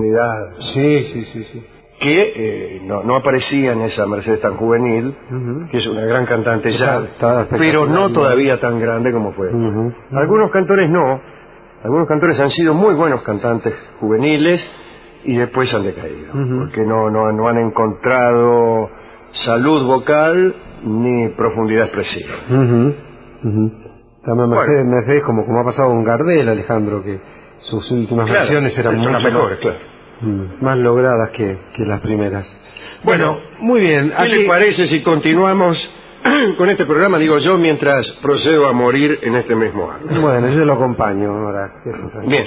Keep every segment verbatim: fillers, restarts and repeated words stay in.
Sí, sí, sí, sí. Que eh, no, no aparecía en esa Mercedes tan juvenil, Uh-huh. que es una gran cantante ya, Está- está pero no espectacular. todavía tan grande como fue. Uh-huh. Algunos cantores no, algunos cantores han sido muy buenos cantantes juveniles y después han decaído, Uh-huh. porque no, no, no han encontrado salud vocal ni profundidad expresiva. Uh-huh. Uh-huh. También Mercedes, Bueno. Mercedes como, como ha pasado con Gardel, Alejandro, que sus últimas Claro, versiones eran son mucho las mejores, claro. más, más logradas que, que las primeras. Bueno, muy bien. ¿qué Aquí... le parece si continuamos con este programa, digo yo, mientras procedo a morir en este mismo año? Bueno, yo lo acompaño ahora. Bien,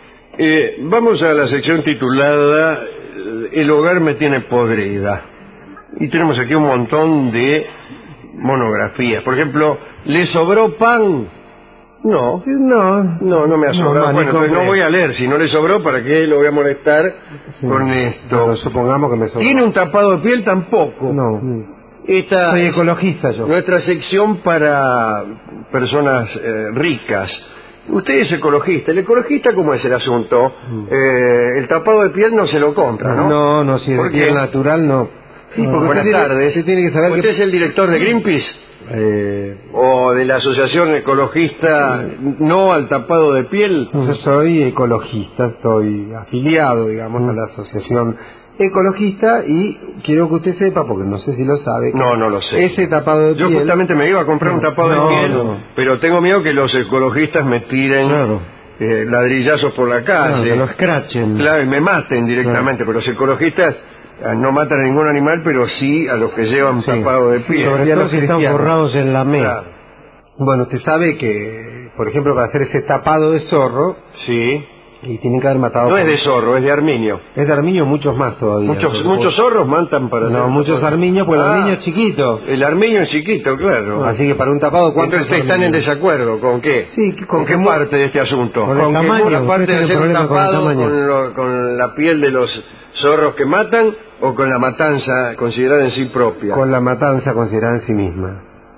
eh, vamos a la sección titulada El hogar me tiene podrida. Y tenemos aquí un montón de monografías. Por ejemplo, ¿le sobró pan? No, Sí, no, no, no me ha no, sobrado. no, Bueno, ni entonces no compré. voy a leer. Si no le sobró, ¿para qué lo voy a molestar Sí. con esto? Bueno, supongamos que me sobró. ¿Tiene un tapado de piel? Tampoco. No. Esta Soy es ecologista yo. nuestra sección para personas eh, ricas. Usted es ecologista. ¿El ecologista cómo es el asunto? Mm. Eh, el tapado de piel no se lo compra, ¿no? No, no, si es ¿Por de piel qué? natural no. Sí, porque Buenas usted tiene- tardes. Usted tiene que saber ¿Usted que... es el director de Greenpeace? Eh, ¿O de la asociación ecologista no al tapado de piel? yo soy ecologista, estoy afiliado, digamos, Mm. a la asociación ecologista y quiero que usted sepa, porque no sé si lo sabe, que No, no lo sé. ese tapado de Yo piel... justamente me iba a comprar un tapado No, de piel, no. pero tengo miedo que los ecologistas me tiren Claro. eh, ladrillazos por la Claro, calle. que lo escrachen. Claro, y me maten directamente, pero los ecologistas eh, no matan a ningún animal, pero sí a los que llevan Sí. tapado de piel. Sobre todo si están forrados en la mesa. Claro. Bueno, usted sabe que, por ejemplo, para hacer ese tapado de zorro, Sí. y tienen que haber matado... No es de zorro, es de armiño. Es de armiño, muchos más todavía. Muchos, Porque- muchos zorros matan para No, hacer muchos tapado. armiños, pues el Ah, armiño es chiquito. El armiño es chiquito, claro. Así que para un tapado, ¿cuántos Entonces están en armiños? desacuerdo, ¿con qué? Sí, ¿Con, con qué que- parte de este asunto? con el que tamaño, la parte usted de tiene hacer un problema con el tapado tamaño. con, lo- con la piel de los zorros que matan o con la matanza considerada en sí propia? Con la matanza considerada en sí misma.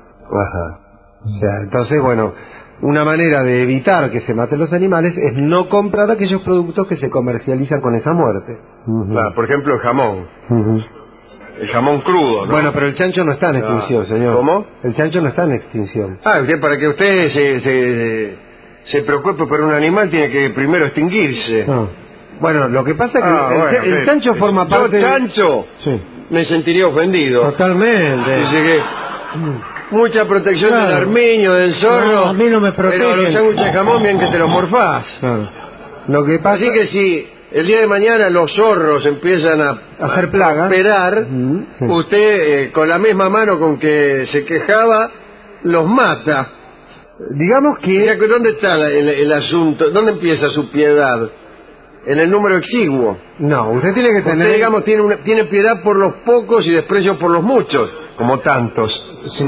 Ajá. O sea, entonces, bueno, una manera de evitar que se maten los animales es no comprar aquellos productos que se comercializan con esa muerte. Ah, por ejemplo, el jamón. Ujú. El jamón crudo, ¿no? Bueno, pero el chancho no está en extinción, Ah, señor. ¿cómo? El chancho no está en extinción. Ah, usted, para que usted se, se, se preocupe por un animal tiene que primero extinguirse. No. Bueno, lo que pasa es que Ah, el, bueno, el que- chancho forma parte... Yo, chancho, Sí. me sentiría ofendido. Totalmente. Dice que mucha protección Claro. del armiño, del zorro. No, a mí no me protegen. Pero los sándwiches de jamón, bien que te los morfás. Claro. Lo que pasa Así que si el día de mañana los zorros empiezan a, A hacer plaga. a operar, Mm, sí. usted eh, con la misma mano con que se quejaba, los mata. digamos O que... sea, que ¿dónde está la- el, el asunto? ¿Dónde empieza su piedad? En el número exiguo. No, usted tiene que Usted, tener... digamos, tiene, una- tiene piedad por los pocos y desprecio por los muchos, como tantos. Sí.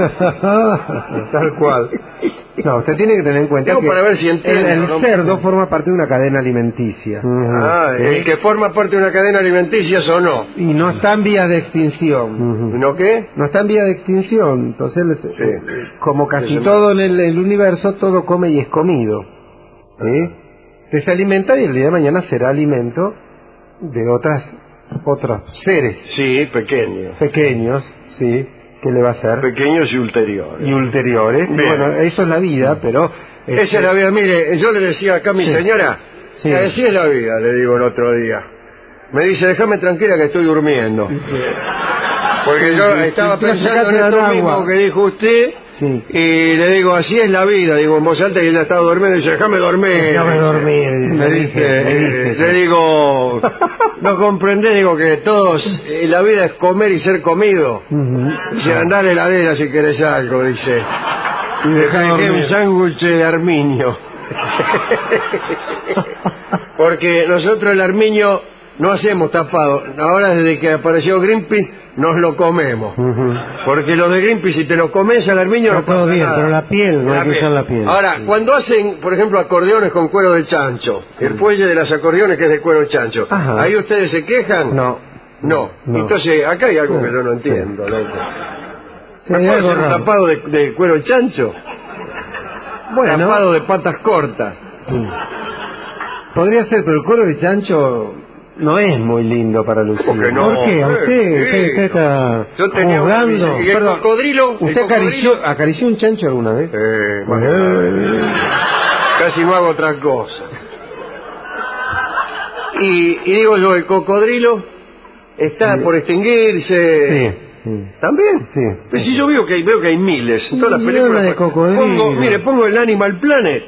Tal cual. No, usted tiene que tener en cuenta Digo que para ver si entiendo, el, el ¿no? cerdo forma parte de una cadena alimenticia. Ah, ¿Sí? el que forma parte de una cadena alimenticia o no. Y no está en vías de extinción. ¿No qué? No está en vía de extinción. Entonces, les- Sí. eh, como casi Sí, sí. todo en el, el universo, todo come y es comido. ¿Sí? Usted se alimenta y el día de mañana será alimento de otras otros seres Sí, pequeños. pequeños, ¿sí? ¿Qué le va a hacer? Pequeños y ulteriores. Y ulteriores. Y Bien. bueno, eso es la vida, pero... Esa este, es la vida. Mire, yo le decía acá a mi Sí. señora, Sí. que así es la vida, le digo el otro día. Me dice, déjame tranquila que estoy durmiendo. Porque yo Sí, sí, estaba sí, pensando sacate en la esto agua. mismo que dijo usted, Sí. y le digo, así es la vida, digo en voz alta, y ella estaba durmiendo y dice, déjame dormir. Déjame dormir, Me me dice, dice, me dice, eh, sí. le digo, no comprendés, digo que todos, eh, la vida es comer y ser comido. Ujú. Dice, andá a la heladera si querés algo, dice. Y deja Dejá que un dormir. sándwich de armiño. Porque nosotros el armiño no hacemos tapado. Ahora desde que apareció Greenpeace nos lo comemos. Ujú. Porque los de Greenpeace, si te lo comes al armiño Está no pasa todo bien, nada. pero la piel, no La hay que piel. usar la piel. Ahora, Sí. cuando hacen, por ejemplo, acordeones con cuero de chancho, el fuelle de las acordeones que es de cuero de chancho, Ajá. ¿ahí ustedes se quejan? No. No. No. Entonces, acá hay algo que yo no Sí. entiendo, loco. Sí, ¿Me puede algo hacer un raro. tapado de, de cuero de chancho? Bueno, Tapado de patas cortas. sí. Podría ser, pero el cuero de chancho no es muy lindo para Lucía. ¿Por qué no? ¿Por qué? ¿A usted? Eh, ¿Usted, usted está Yo tenía una juzgando? bicicleta. ¿Y el Perdón, cocodrilo? ¿Usted ¿El cocodrilo? acarició, acarició un chancho alguna vez? Eh, más que nada. Casi no hago otra cosa. Y, y digo yo, el cocodrilo está por extinguirse. Sí. Sí. ¿También? Sí. Pues si yo veo que hay, veo que hay miles en todas las Y películas. habla de cocodrilo. Pongo, mire, pongo el Animal Planet.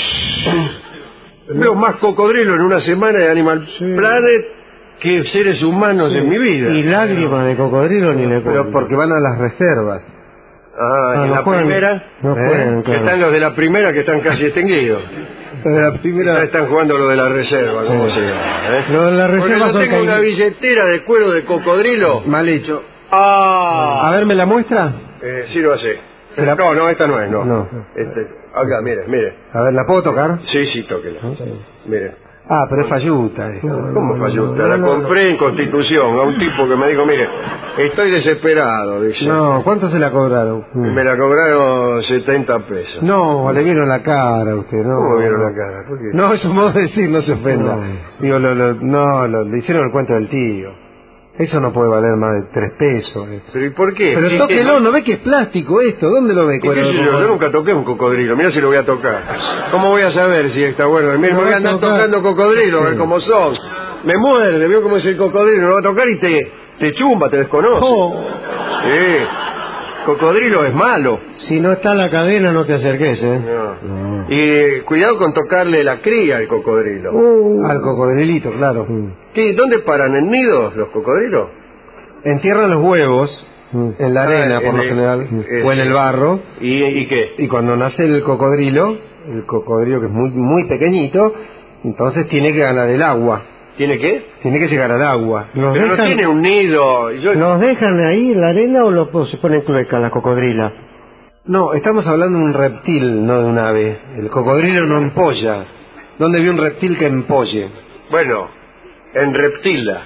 Veo más cocodrilo en una semana de Animal Planet que seres humanos en mi vida. Y lágrimas de cocodrilo ni le Pero cuento. porque van a las reservas. Ah, Ah, y en no la juegan, primera, no ¿eh? juegan, que claro. están los de la primera que están casi extinguidos. De la Ya primera. están jugando lo de la reserva, ¿cómo se llama? ¿eh? Lo de la Porque reserva yo son tengo una caídos. billetera de cuero de cocodrilo. Mal hecho. ¡Ah! A ver, ¿me la muestra? Eh, sí lo hace. ¿Se la- No, no, esta no es, no. No. Este, acá, mire, mire. A ver, ¿la puedo tocar? Sí, sí, tóquela. Mire. Ah, pero es falluta. eh. ¿Cómo falluta? La compré en Constitución a un tipo que me dijo, mire, estoy desesperado, dice. No, ¿cuánto se la cobraron? Me la cobraron setenta pesos. No, le vieron la cara a usted, ¿no? ¿Cómo vieron la cara? ¿Por qué? No, es un modo de decir, no se ofenda. No. Digo, lo, lo- no, lo, le hicieron el cuento del tío. Eso no puede valer más de tres pesos. eh. ¿Pero y por qué? Pero ¿Qué- tóquelo, qué- ¿no ve que es plástico esto? ¿Dónde lo ve? ¿Qué sé yo? Yo nunca toqué un cocodrilo, mira si lo voy a tocar. ¿Cómo voy a saber si está bueno? Mira, me voy a andar tocando cocodrilo, a ver cómo son. Me muerde, veo cómo es el cocodrilo, lo va a tocar y te, te chumba, te desconoce. Oh, Sí. Cocodrilo es malo. si no está la cadena, no te acerques, ¿eh? No. Y eh, cuidado con tocarle la cría al cocodrilo. Uh, Al cocodrilito, claro. ¿Qué, ¿Dónde paran? ¿En nidos los cocodrilos? Entierran los huevos en la arena, Ah, por en lo el- general, eh, o en el barro. ¿Y, y qué? Y cuando nace el cocodrilo, el cocodrilo que es muy muy pequeñito, entonces tiene que ganar el agua. ¿Tiene qué? Tiene que llegar al agua. ¿Los Pero no dejan, tiene un nido. Yo, ¿Los dejan ahí en la arena o los o se ponen clueca la cocodrila? No, estamos hablando de un reptil, no de un ave. El cocodrilo no empolla. ¿Dónde vi un reptil que empolle? Bueno, en reptila.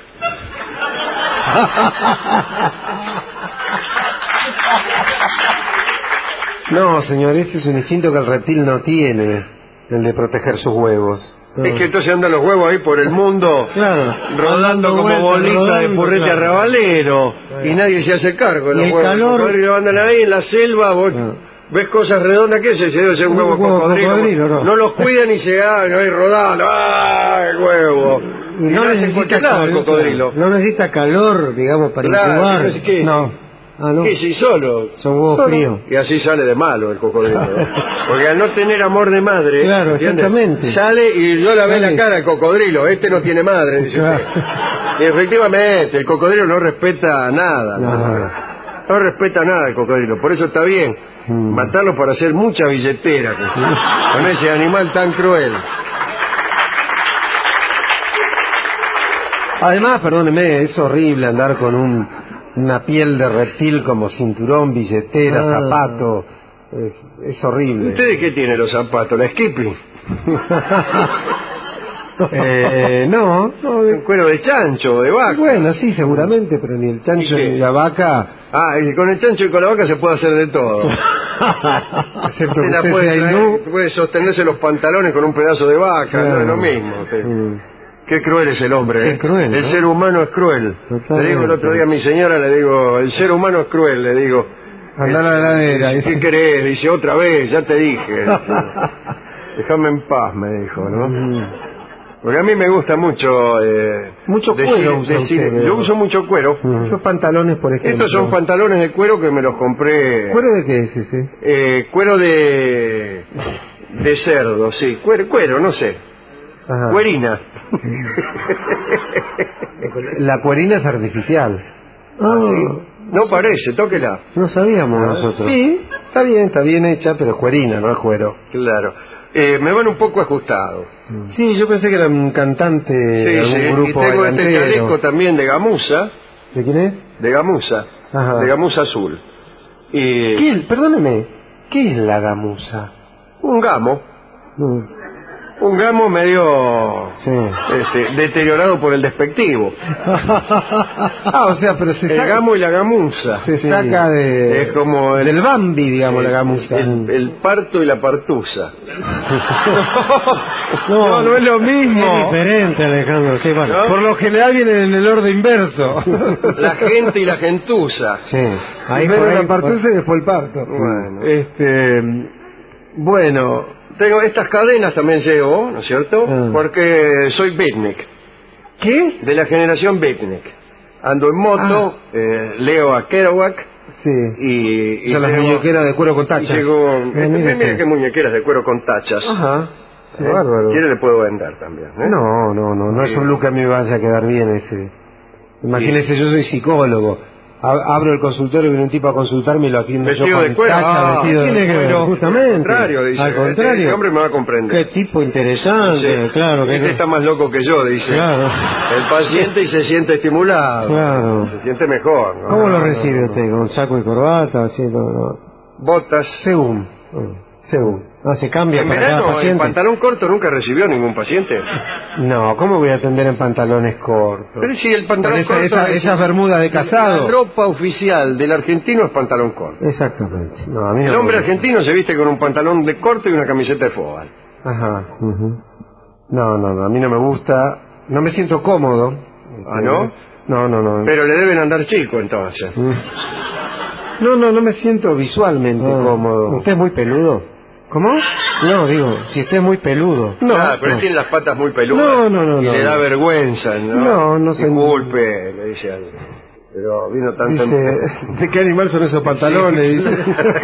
No, señor, ese es un instinto que el reptil no tiene, el de proteger sus huevos. Es que entonces andan los huevos ahí por el mundo, Claro. rodando Dando como vueltas, bolita de rodando, purrete claro. arrabalero, y nadie se hace cargo de Y los el huevos. calor- Los cocodrilos andan ahí en la selva, vos Ah. ves cosas redondas, ¿qué es ese? Debe ser un Un huevo de huevo de cocodrilo. cocodrilo, no. los cuidan y se van ahí rodando. ¡Ah, el huevo! Y Y no nace en necesita cualquier lado el calor, cocodrilo. no necesita calor, digamos, para Claro, incubar. no sé qué. No, Ah, no. ¿Qué? Sí, solo. Son huevos Solo. fríos. Y así sale de malo el cocodrilo. ¿no? Porque al no tener amor de madre, Claro, ¿entiendes? exactamente. Sale y yo la ve Sale. la cara al cocodrilo. Este no tiene madre, dice Claro. usted. Y efectivamente, el cocodrilo no respeta nada. ¿no? No. No respeta nada el cocodrilo. Por eso está bien Mm. matarlo para hacer mucha billetera con, con ese animal tan cruel. además, perdóneme, es horrible andar con un, una piel de reptil como cinturón, billetera, Ah. zapato. Es, es horrible. ¿Ustedes qué tienen los zapatos? ¿La Skippy? Eh, no, no, ¿Un cuero de chancho, de vaca? bueno, sí, seguramente, pero ni el chancho ¿Y qué? ni la vaca, Ah, y con el chancho y con la vaca se puede hacer de todo. excepto Usted que la usted puede, sea traer- hindú. puede sostenerse los pantalones con un pedazo de vaca, Claro. no es lo mismo. usted. Mm. Qué cruel es el hombre. Qué ¿eh? cruel, El ¿no? ser humano es cruel. Totalmente. Le digo el otro día a mi señora, le digo, el ser humano es cruel, le digo. Andá a la heladera. Dice, ¿qué querés? Dice, otra vez, ya te dije. Déjame en paz, me dijo, ¿no? Mm. Porque a mí me gusta mucho... Eh, Mucho cuero usa decir- usted, yo veo. uso mucho cuero. Esos pantalones, por ejemplo. Estos son pantalones de cuero que me los compré... ¿Cuero de qué es ese? Eh, cuero de... de cerdo, sí. Cuero, cuero no sé. Ajá. Cuerina. La cuerina es artificial. Ah, No parece, tóquela. no sabíamos nosotros. Sí, está bien, está bien hecha, pero es cuerina, no es cuero. Claro. Eh, me van un poco ajustados. Sí, yo pensé que era un cantante Sí, de algún sí. Y grupo tengo este bailantero. chaleco también de gamuza. ¿De quién es? De gamuza. Ajá. De gamuza azul. Y ¿Qué es? Perdóneme, ¿qué es la gamuza? un gamo. Mm. Un gamo medio Sí. este, deteriorado por el despectivo. Ah, o sea, pero se El saca, gamo y la gamuza. se Sí. saca de, Es como el- del Bambi, digamos, la gamuza. El, el parto y la partusa. No, no es lo mismo. Es diferente, Alejandro. Sí, bueno. ¿No? Por lo general vienen en el orden inverso. La gente y la gentuza. Sí. Ahí Primero por ahí, la partusa y después el parto. Bueno. Este, bueno, Tengo estas cadenas también llevo, ¿no es cierto? Ah. Porque soy beatnik, ¿qué? de la generación beatnik. Ando en moto, eh, leo a Kerouac Sí. y, y Son las llego- muñequeras de cuero con y tachas. llego, Eh, este, mire mire usted. qué muñequeras de cuero con tachas. Ajá. Qué ¿Eh? bárbaro. ¿Quiere le puedo vender también? ¿eh? No, no, no, no es Sí. un look que a mí me vaya a quedar bien ese. Imagínese, yo soy psicólogo. A- Abro el consultorio y viene un tipo a consultarme y lo atiendo yo Vestido con de cuero. tachas, Ah, vestido de tiene que ver, cuero. justamente. Al contrario, dice. Al Este, contrario. este hombre me va a comprender. Qué tipo interesante, Sí. claro. Que Este está más loco que yo, dice. Claro. El paciente y se siente estimulado. Claro. Se siente mejor, ¿no? ¿Cómo lo No, recibe no, usted? ¿Con saco y corbata? Así, no, no. Botas. Según, Mm. según. Ah, se cambia En para cada verano, en paciente. pantalón corto nunca recibió ningún paciente. No, ¿cómo voy a atender en pantalones cortos? Pero si el pantalón Con esa- corto... esa- es- esas bermudas de La casado. ropa oficial del argentino es pantalón corto. Exactamente. No, a mí no El hombre me gusta. argentino se viste con un pantalón de corto y una camiseta de fútbol. Ajá. Ujú. No, no, no, a mí no me gusta. No me siento cómodo. ¿Ah, no? No, no, no. Pero le deben andar chico entonces. No, no, no me siento visualmente Ah, cómodo. ¿Usted es muy peludo? ¿Cómo? No, digo, si usted es muy peludo. No, Ah, pero él no. tiene las patas muy peludas. No, no, no, Y no, le da no. vergüenza, ¿no? No, no sé. Disculpe, le dice algo. Pero vino tanto... Dice, ¿de qué animal son esos pantalones? Sí. Dice.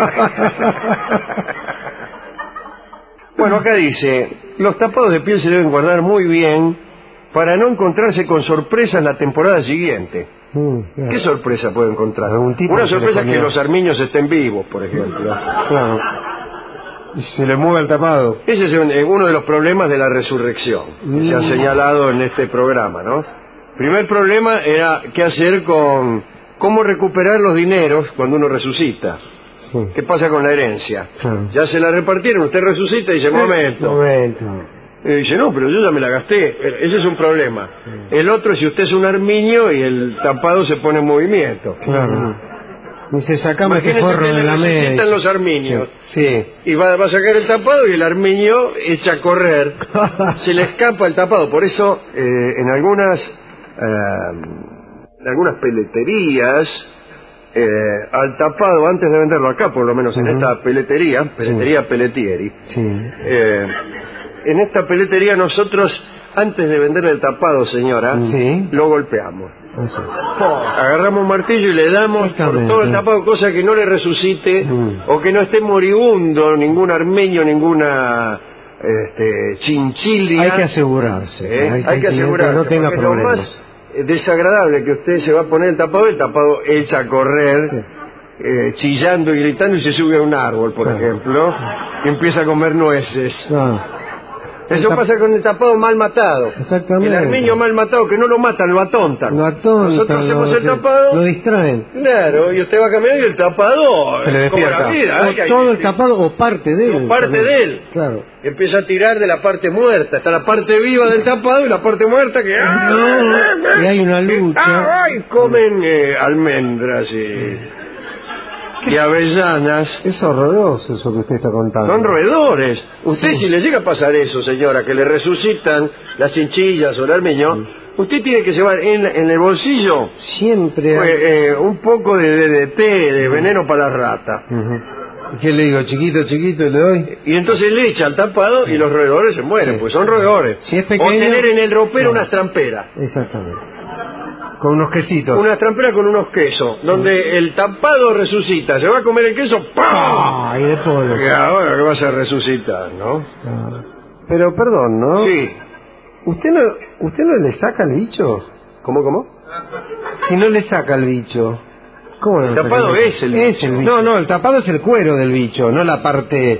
Bueno, acá dice, los tapados de piel se deben guardar muy bien para no encontrarse con sorpresas la temporada siguiente. Mm, claro. ¿Qué sorpresa puede encontrar? Algún tipo Una que se le sorpresa es que comió. los armiños estén vivos, por ejemplo. Claro. Y se le mueve el tapado. Ese es un- eh, uno de los problemas de la resurrección que se ha señalado en este programa, ¿no? Primer problema era qué hacer con cómo recuperar los dineros cuando uno resucita. Sí. ¿Qué pasa con la herencia? Claro. Ya se la repartieron, usted resucita y dice, momento. Momento. Y dice, no, pero yo ya me la gasté. Pero ese es un problema. El otro es si usted es un armiño y el tapado se pone en movimiento. Claro. Dice, sacame este Imagínese forro que de le la resucitan media. los armiños. Sí. Y va, va a sacar el tapado y el armiño echa a correr. Se le escapa el tapado. Por eso, eh, en algunas eh, en algunas peleterías, eh, al tapado, antes de venderlo acá, por lo menos en Ujú. esta peletería, peletería Pelletieri, Sí. eh, en esta peletería nosotros, antes de venderle el tapado, señora, Sí. lo golpeamos. Eso. Agarramos un martillo y le damos por Exactamente. todo el tapado, cosa que no le resucite Mm. o que no esté moribundo ningún armenio, ninguna este, chinchilia. Hay que asegurarse. ¿eh? Hay, que asegurarse, que no tenga porque lo problemas. más eh, desagradable que usted se va a poner el tapado, el tapado echa a correr, Sí. eh, chillando y gritando y se sube a un árbol, por Claro. ejemplo, y empieza a comer nueces. Ah, Eso tap- pasa con el tapado mal matado. Exactamente. El armenio mal matado, que no lo matan, lo atontan. lo atontan, Nosotros hacemos lo, el tapado. lo distraen. Claro, y usted va caminando y el tapado Se le como la despierta. vida. O ay, ay, todo el sí. tapado o parte de él. O parte también. de él. Claro. Empieza a tirar de la parte muerta. Está la parte viva del tapado y la parte muerta que... No, y hay una lucha. ¡Ay! Comen eh, almendras y, y avellanas. Es horroroso eso que usted está contando. Son roedores. Usted si le llega a pasar eso, señora, que le resucitan las chinchillas o el armeño, usted tiene que llevar en, en el bolsillo Siempre. hay- eh, eh, un poco de D D T, de veneno para la rata. Ujú. ¿Qué le digo? Chiquito, chiquito, le doy. Y entonces le echa al tapado y los roedores se mueren, Sí. pues son roedores. Si es pequeño- O tener en el ropero No. unas tramperas. Exactamente. Con unos quesitos. Unas tramperas con unos quesos, donde el tapado resucita. Se va a comer el queso, ¡pam! Ay, de polvo. Y ahora que vas a resucitar, ¿no? Ah. Pero perdón, ¿no? Sí. ¿Usted no, usted no le saca el bicho? ¿Cómo, cómo? Si no le saca el bicho. ¿Cómo no El lo tapado sacaría? es el Es bicho. el bicho. No, no, el tapado es el cuero del bicho, no la parte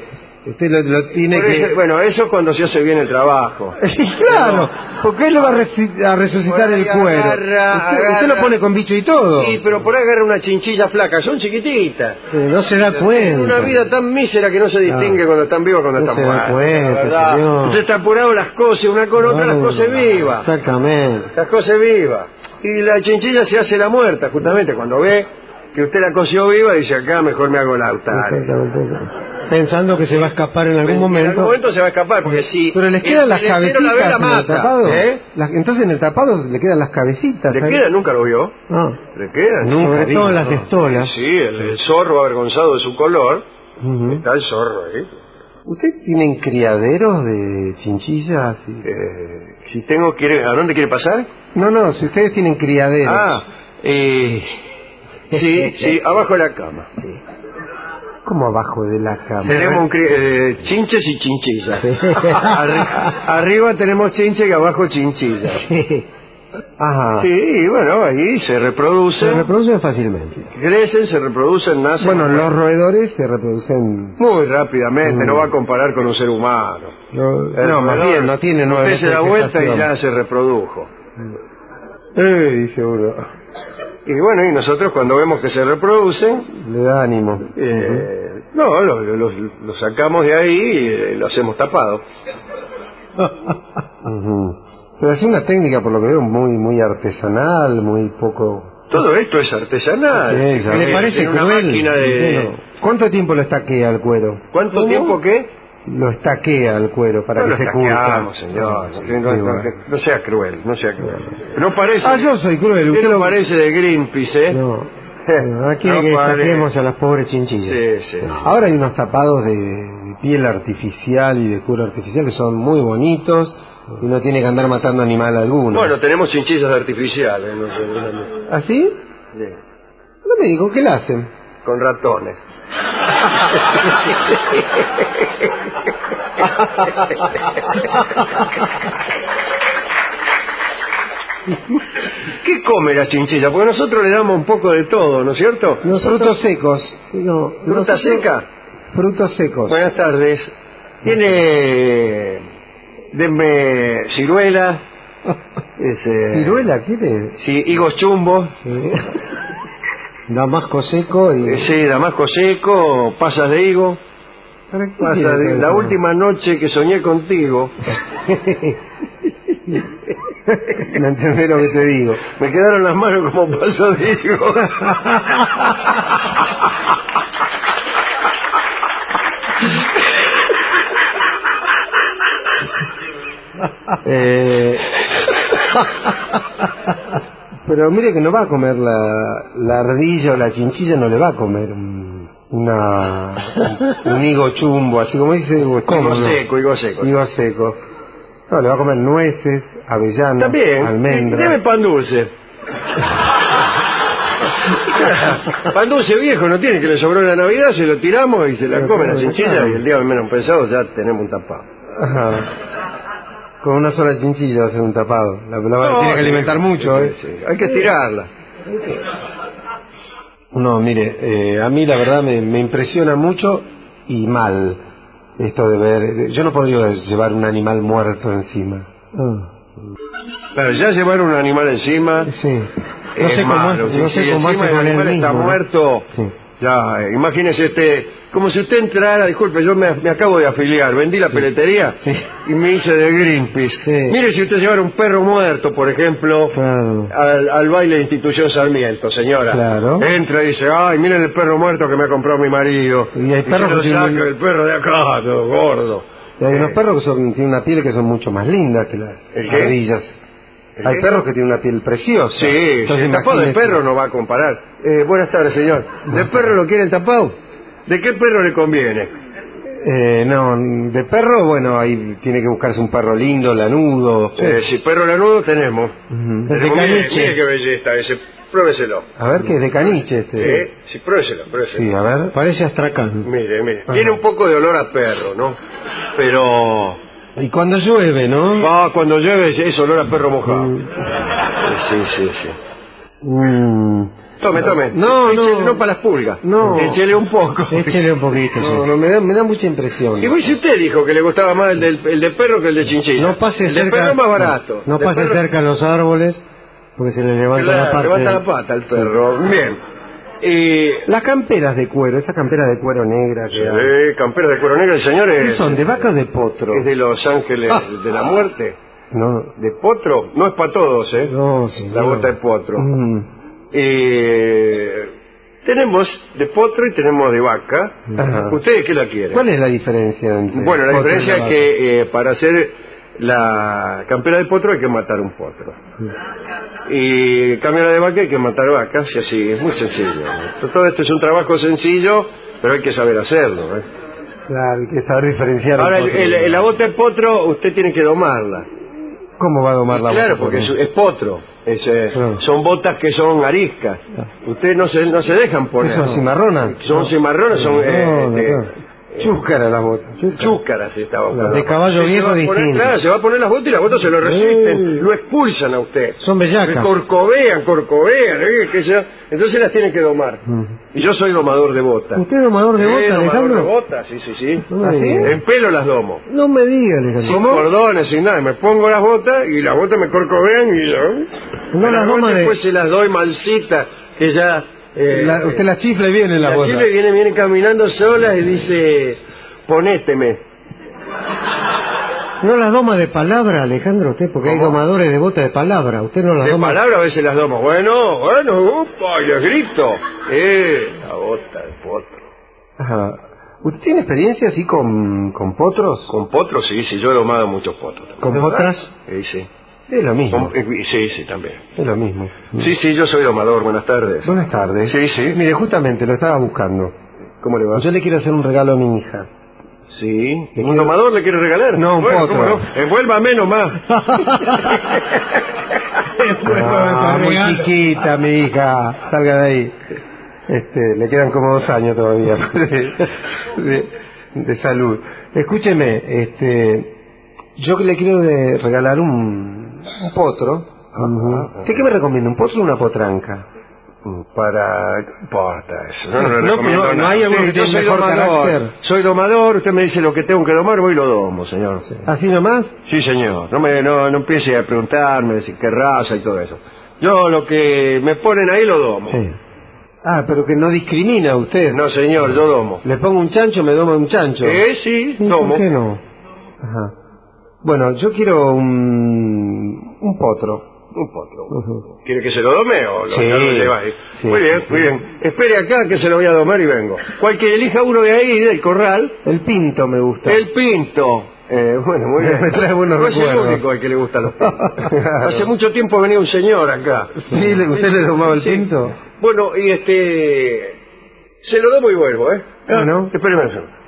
Usted lo, lo tiene Por que... eso- bueno, eso es cuando se hace bien el trabajo. claro, porque él lo va a, reci- a resucitar Por ahí el cuero. agarra, usted, usted agarra. lo pone con bicho y todo. Sí, pero por ahí agarra una chinchilla flaca, son chiquititas. Sí, no se da Tienen cuenta. una vida tan mísera que no se distingue No. cuando están vivas cuando No están se da muertas. cuenta, la verdad. señor. Usted está apurado, las cose una con otra, las cose vivas. Exactamente. Las cose vivas. Y la chinchilla se hace la muerta, justamente, cuando ve que usted la coció viva, dice acá mejor me hago el altar. Exactamente. Pensando que se va a escapar en algún En momento. algún momento se va a escapar, porque si Pero les el quedan las peletero la ve, cabecitas la en el mata. tapado. ¿Eh? Las- entonces en el tapado le quedan las cabecitas. ¿Le ahí. queda? ¿Nunca lo vio? Ah, ¿Le queda? Nunca sobre vi, todo no. las estolas. Sí, el, el zorro avergonzado de su color. Ujú. Está el zorro ahí. ¿Usted tienen criaderos de chinchillas? y- Eh, si tengo, quiere, ¿a dónde quiere pasar? No, no, si ustedes tienen criaderos. Ah, eh, sí, sí, abajo de la cama. ¿Cómo abajo de la cama? Tenemos un cri- eh, chinches y chinchillas. Arri- arriba tenemos chinches y abajo chinchillas. Ajá. Sí, y bueno, ahí se Se reproducen, reproducen fácilmente. crecen, se reproducen, nacen. Bueno, los roedores se reproducen... Muy rápidamente, Mm. no va a comparar con un ser humano. No, El no, más roedor, bien, no tiene nueve Usted se da meses de vuelta y gestación. ya se reprodujo. Eh, dice uno. Y bueno, y nosotros cuando vemos que se reproducen, Le da ánimo. eh, no, lo, lo- lo sacamos de ahí y eh, lo hacemos tapado. Ujú. Pero es una técnica, por lo que veo, muy muy artesanal, muy poco... Todo esto es artesanal. Sí, ya Eh, veo. ¿Le parece en una cruel? máquina de... Bueno, ¿cuánto tiempo lo estaquea el cuero? ¿Cuánto ¿Cómo? tiempo qué? Lo estaquea el cuero para No que lo se estaqueamos, curta. señor. Ah, sí, No, no- sí, no- bueno. no sea cruel, no sea cruel. No parece... Ah, yo soy cruel. Usted Usted no lo... parece de Greenpeace, ¿eh? No. No, aquí No que parece. saquemos a las pobres chinchillas. Sí, sí. Ahora hay unos tapados de, de piel artificial y de cuero artificial que son muy bonitos y no tiene que andar matando animal alguno. Bueno, tenemos chinchillas artificiales, no sé, no- ¿Así? sí, No me digo, ¿qué le hacen? con ratones. ¿Qué come la chinchilla? Porque nosotros le damos un poco de todo, ¿no es cierto? Frutos secos. No, ¿Fruta nosotros- seca? Frutos secos. Buenas tardes. Tiene... Denme ciruela. Ese... ¿Ciruela quiere? Sí, higos chumbo. Sí. Damasco seco y... eh, Sí, damasco seco, pasas de higo. ¿Para qué Pasas quiere de... todo La eso? última noche que soñé contigo, No entendés lo que te digo. me quedaron las manos como pasas de higo. Eh, Pero mire que no va a comer la, la ardilla o la chinchilla, no le va a comer un, una, un higo chumbo, así como dice. ¿Cómo Higo no? seco, higo seco. Higo seco. No, le va a comer nueces, avellanas, También, almendras. deme pan dulce. Pan dulce viejo no tiene, que le sobró en la Navidad, se lo tiramos y se la Lo come la come, chinchilla claro. y el día menos pensado ya tenemos un tapado. Ajá. Con una sola chinchilla va a ser un tapado. La, la va- No, tiene que sí, alimentar mucho, sí, ¿eh? sí, hay que estirarla. No, mire, eh, a mí la verdad me, me impresiona mucho y mal esto de ver... de- yo no podría llevar un animal muerto encima. Ah, Claro, ya llevar un animal encima sí. No es sé cómo malo. hace, no Si sé cómo encima hace el con él animal está mismo, ¿no? muerto, Sí. ya, eh, imagínese este, como si usted entrara, disculpe, yo me, me acabo de afiliar, vendí la peletería Sí. y me hice de Greenpeace. Sí. Mire, si usted llevara un perro muerto, por ejemplo, Claro. al, al baile de Institución Sarmiento, señora. Claro. Entra y dice, ay, miren el perro muerto que me ha comprado mi marido. Y hay se perros lo que tienen- saca el perro de acá, todo gordo. Y hay unos Eh, perros que son, tienen una piel que son mucho más lindas que las ¿El qué? ardillas. ¿El Hay qué? perros que tienen una piel preciosa. Sí, Entonces, el tapado de imagínese. perro no va a comparar. Eh, buenas tardes, señor. ¿De perro lo quiere el tapado? ¿De qué perro le conviene? Eh, no, de perro, bueno, ahí tiene que buscarse un perro lindo, lanudo. Eh, si perro lanudo tenemos. Ujú. Desde Tenemos- mire, caniche. mire qué belleza ese. Pruébeselo. A ver, que es de caniche este. Eh, sí, pruébeselo, pruébeselo. Sí, a ver. Parece astracán. Mire, mire. Tiene un poco de olor a perro, ¿no? Pero... Y cuando llueve, ¿no? Ah, cuando llueve es olor a perro mojado. Sí, sí, sí. Mm. Tome, tome. No, Échele, no. no para las pulgas. No. Échele un poco. Échele un poquito, No, sí. no, me da, me da mucha impresión. Y si usted dijo que le gustaba más el, del, el de perro que el de chinchilla. No pase el de cerca. perro es más barato. No, no De pase perro- cerca a los árboles, porque se le levanta Claro, la parte. levanta la pata al perro. Bien. Y... Las camperas de cuero, esa campera de cuero negra que hay. Sí, campera de cuero negro, el señor ¿Qué es... son, de vaca o de potro? Es de los ángeles Ah. de la muerte. No, ¿De potro? No es para todos, ¿eh? no, sí. La bota de potro. Mm. Eh, tenemos de potro y tenemos de vaca. Ajá. ¿Ustedes qué la quieren? ¿Cuál es la diferencia entre Bueno, la potro y diferencia es vaca? que eh, para hacer la campera de potro hay que matar un potro. Y campera de vaca hay que matar vacas y así, es muy sencillo. Todo esto es un trabajo sencillo, pero hay que saber hacerlo. ¿eh? Claro, hay que saber diferenciar. Ahora, el el, potro. el- el- la bota de potro usted tiene que domarla. ¿Cómo va a domar la Claro, bota? porque es, es potro. Es, eh, Ah. Son botas que son ariscas. Ustedes no se, no se dejan poner. ¿Son cimarronas? Son cimarronas, son... eh, No, no, este, no. Chúcara las botas. chúcaras se estaba Claro. buscando. De caballo Sí, se viejo va a poner- distinto. Claro, se va a poner las botas y las botas se lo resisten, Eh. lo expulsan a usted. Son bellacas. Corcovean, corcovean, ¿eh? Que sea- entonces las tienen que domar. Y yo soy domador de botas. ¿Usted es domador de Sí, botas, domador de Alejandro? botas, sí, sí, sí. No, ¿Así? En pelo las domo. No me diga, Alejandro. Sin cordones, sin nada. Me pongo las botas y las botas me corcovean y yo... No me las doy, doma de- después se las doy malcitas, que ya... eh, La- usted la chifla y viene la la bota. chile viene, viene caminando sola y dice... Ponéteme. No las doma de palabra, Alejandro, usted, porque hay ¿Cómo? domadores de botas de palabra. Usted no las De doma. palabra a veces las domo. Bueno, bueno, upa, y les grito. Eh, la bota de potro. Ajá. ¿Usted tiene experiencia así con, con potros? Con potros, sí, sí, yo he domado muchos potros. ¿Con ¿Verdad? potras? Sí, sí. Es lo mismo. Con- eh, sí, sí, también. Es lo mismo. Sí, sí, yo soy domador. Buenas tardes. Buenas tardes. Sí, sí. Mire, justamente lo estaba buscando. ¿Cómo le va? Yo le quiero hacer un regalo a mi hija. Sí. ¿Le ¿Un quiero- domador le quiere regalar? No, un Bueno, potro. ¿cómo no? Envuélvame nomás. Ah, muy chiquita mi hija. Salga de ahí. Este, le quedan como dos años todavía de, de- de salud. Escúcheme, este, yo le quiero de regalar un, un potro. Ajá. ¿Usted qué me recomienda? ¿Un potro o una potranca? Para... No importa eso. No, no, le No, recomiendo no, no nada. hay alguno que Yo tenga soy mejor domador. carácter. Soy domador. Usted me dice lo que tengo que domar, voy y lo domo, señor. ¿Así nomás? Sí, señor. No me no, no empiece a preguntarme decir qué raza y todo eso. Yo lo que me ponen ahí lo domo. Sí. Ah, pero que no discrimina usted. No, señor, yo domo. Le pongo un chancho, me doma un chancho. Eh, sí, ¿Y domo. ¿Por qué no? Ajá. Bueno, yo quiero un, un potro. Un potro. Ujú. ¿Quiere que se lo dome o lo, Sí. ya lo lleva ahí? Sí, muy bien, sí, muy sí. bien. Espere acá que se lo voy a domar y vengo. Cualquier elija uno de ahí, del corral. El pinto me gusta. El pinto. Eh, bueno, muy bien. Me trae buenos no es el recuerdos. único al que le gustan los pintos. Hace mucho tiempo venía un señor acá. Sí, ¿le- ¿usted le domaba el Sí. pinto? Bueno, y este... Se lo domo y vuelvo, ¿eh? Ah, ¿no? Espéreme un segundo.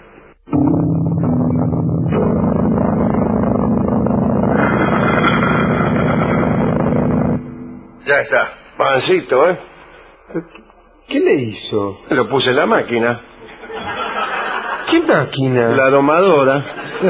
Ya está. Pancito, ¿eh? ¿Qué le hizo? Lo puse en la máquina. ¿Qué máquina? La domadora.